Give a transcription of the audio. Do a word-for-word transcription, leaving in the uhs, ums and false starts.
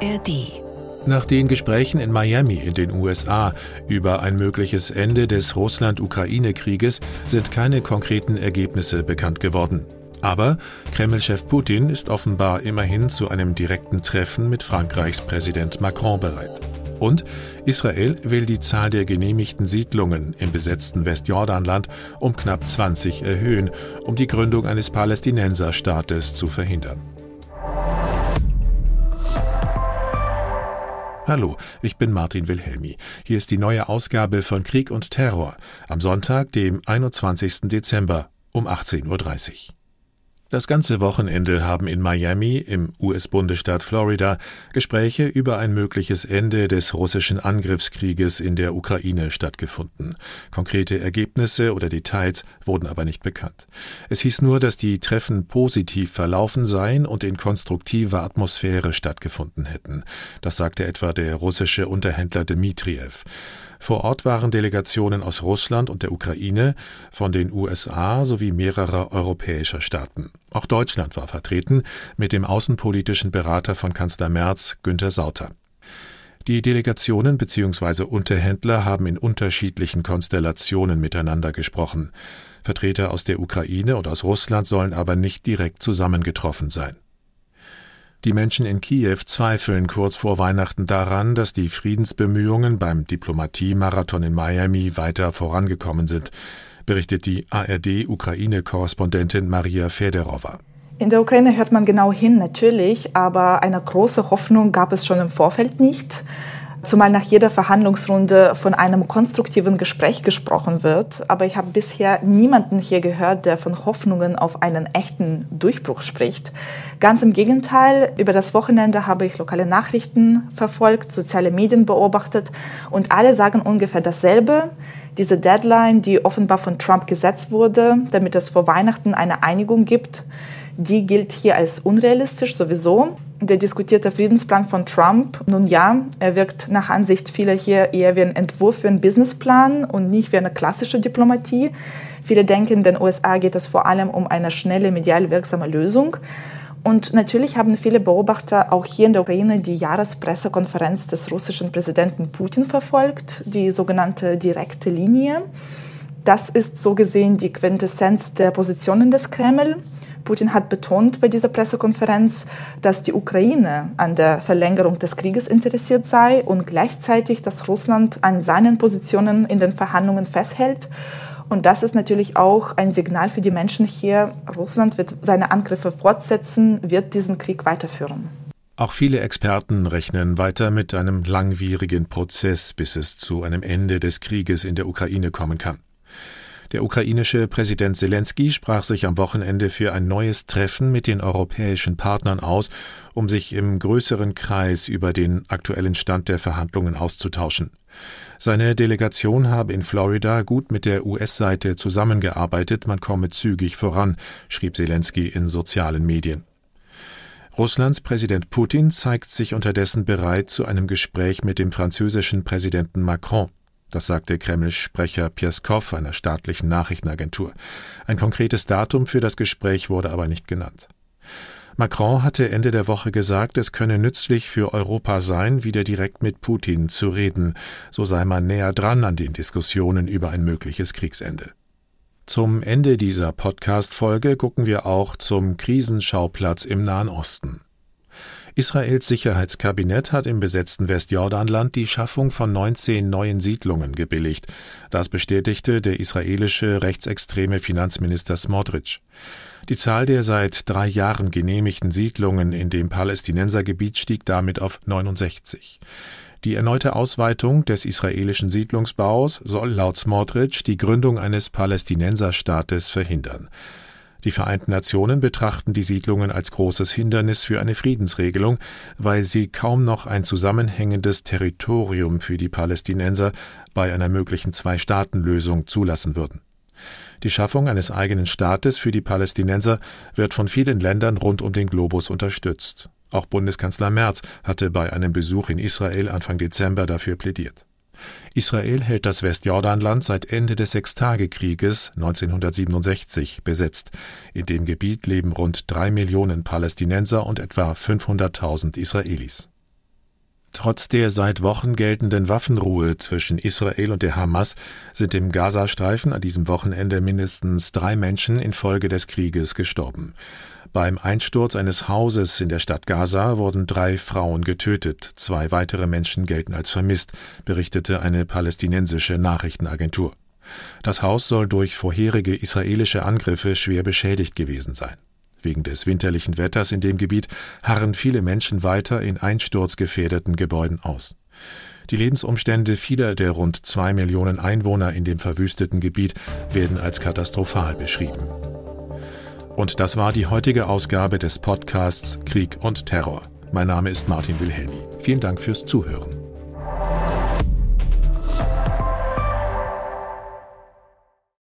R D. Nach den Gesprächen in Miami in den U S A über ein mögliches Ende des Russland-Ukraine-Krieges sind keine konkreten Ergebnisse bekannt geworden. Aber Kreml-Chef Putin ist offenbar immerhin zu einem direkten Treffen mit Frankreichs Präsident Macron bereit. Und Israel will die Zahl der genehmigten Siedlungen im besetzten Westjordanland um knapp zwanzig erhöhen, um die Gründung eines Palästinenserstaates zu verhindern. Hallo, ich bin Martin Wilhelmi. Hier ist die neue Ausgabe von Krieg und Terror am Sonntag, dem einundzwanzigsten Dezember um achtzehn Uhr dreißig. Das ganze Wochenende haben in Miami im U S-Bundesstaat Florida Gespräche über ein mögliches Ende des russischen Angriffskrieges in der Ukraine stattgefunden. Konkrete Ergebnisse oder Details wurden aber nicht bekannt. Es hieß nur, dass die Treffen positiv verlaufen seien und in konstruktiver Atmosphäre stattgefunden hätten. Das sagte etwa der russische Unterhändler Dmitriev. Vor Ort waren Delegationen aus Russland und der Ukraine, von den U S A sowie mehrerer europäischer Staaten. Auch Deutschland war vertreten, mit dem außenpolitischen Berater von Kanzler Merz, Günther Sauter. Die Delegationen bzw. Unterhändler haben in unterschiedlichen Konstellationen miteinander gesprochen. Vertreter aus der Ukraine und aus Russland sollen aber nicht direkt zusammengetroffen sein. Die Menschen in Kiew zweifeln kurz vor Weihnachten daran, dass die Friedensbemühungen beim Diplomatie-Marathon in Miami weiter vorangekommen sind, berichtet die A R D-Ukraine-Korrespondentin Maria Federowa. In der Ukraine hört man genau hin, natürlich, aber eine große Hoffnung gab es schon im Vorfeld nicht. Zumal nach jeder Verhandlungsrunde von einem konstruktiven Gespräch gesprochen wird. Aber ich habe bisher niemanden hier gehört, der von Hoffnungen auf einen echten Durchbruch spricht. Ganz im Gegenteil, über das Wochenende habe ich lokale Nachrichten verfolgt, soziale Medien beobachtet und alle sagen ungefähr dasselbe. Diese Deadline, die offenbar von Trump gesetzt wurde, damit es vor Weihnachten eine Einigung gibt, die gilt hier als unrealistisch sowieso. Der diskutierte Friedensplan von Trump, nun ja, er wirkt nach Ansicht vieler hier eher wie ein Entwurf für einen Businessplan und nicht wie eine klassische Diplomatie. Viele denken, den U S A geht es vor allem um eine schnelle, medial wirksame Lösung. Und natürlich haben viele Beobachter auch hier in der Ukraine die Jahrespressekonferenz des russischen Präsidenten Putin verfolgt, die sogenannte direkte Linie. Das ist so gesehen die Quintessenz der Positionen des Kreml. Putin hat betont bei dieser Pressekonferenz, dass die Ukraine an der Verlängerung des Krieges interessiert sei und gleichzeitig, dass Russland an seinen Positionen in den Verhandlungen festhält. Und das ist natürlich auch ein Signal für die Menschen hier. Russland wird seine Angriffe fortsetzen, wird diesen Krieg weiterführen. Auch viele Experten rechnen weiter mit einem langwierigen Prozess, bis es zu einem Ende des Krieges in der Ukraine kommen kann. Der ukrainische Präsident Selenskyj sprach sich am Wochenende für ein neues Treffen mit den europäischen Partnern aus, um sich im größeren Kreis über den aktuellen Stand der Verhandlungen auszutauschen. Seine Delegation habe in Florida gut mit der U S-Seite zusammengearbeitet, man komme zügig voran, schrieb Selenskyj in sozialen Medien. Russlands Präsident Putin zeigt sich unterdessen bereit zu einem Gespräch mit dem französischen Präsidenten Macron. Das sagte Kreml-Sprecher Pjeskow einer staatlichen Nachrichtenagentur. Ein konkretes Datum für das Gespräch wurde aber nicht genannt. Macron hatte Ende der Woche gesagt, es könne nützlich für Europa sein, wieder direkt mit Putin zu reden. So sei man näher dran an den Diskussionen über ein mögliches Kriegsende. Zum Ende dieser Podcast-Folge gucken wir auch zum Krisenschauplatz im Nahen Osten. Israels Sicherheitskabinett hat im besetzten Westjordanland die Schaffung von neunzehn neuen Siedlungen gebilligt. Das bestätigte der israelische rechtsextreme Finanzminister Smotrich. Die Zahl der seit drei Jahren genehmigten Siedlungen in dem Palästinensergebiet stieg damit auf neunundsechzig. Die erneute Ausweitung des israelischen Siedlungsbaus soll laut Smotrich die Gründung eines Palästinenserstaates verhindern. Die Vereinten Nationen betrachten die Siedlungen als großes Hindernis für eine Friedensregelung, weil sie kaum noch ein zusammenhängendes Territorium für die Palästinenser bei einer möglichen Zwei-Staaten-Lösung zulassen würden. Die Schaffung eines eigenen Staates für die Palästinenser wird von vielen Ländern rund um den Globus unterstützt. Auch Bundeskanzler Merz hatte bei einem Besuch in Israel Anfang Dezember dafür plädiert. Israel hält das Westjordanland seit Ende des Sechstagekrieges neunzehnhundertsiebenundsechzig besetzt. In dem Gebiet leben rund drei Millionen Palästinenser und etwa fünfhunderttausend Israelis. Trotz der seit Wochen geltenden Waffenruhe zwischen Israel und der Hamas sind im Gazastreifen an diesem Wochenende mindestens drei Menschen infolge des Krieges gestorben. Beim Einsturz eines Hauses in der Stadt Gaza wurden drei Frauen getötet, zwei weitere Menschen gelten als vermisst, berichtete eine palästinensische Nachrichtenagentur. Das Haus soll durch vorherige israelische Angriffe schwer beschädigt gewesen sein. Wegen des winterlichen Wetters in dem Gebiet harren viele Menschen weiter in einsturzgefährdeten Gebäuden aus. Die Lebensumstände vieler der rund zwei Millionen Einwohner in dem verwüsteten Gebiet werden als katastrophal beschrieben. Und das war die heutige Ausgabe des Podcasts Krieg und Terror. Mein Name ist Martin Wilhelmi. Vielen Dank fürs Zuhören.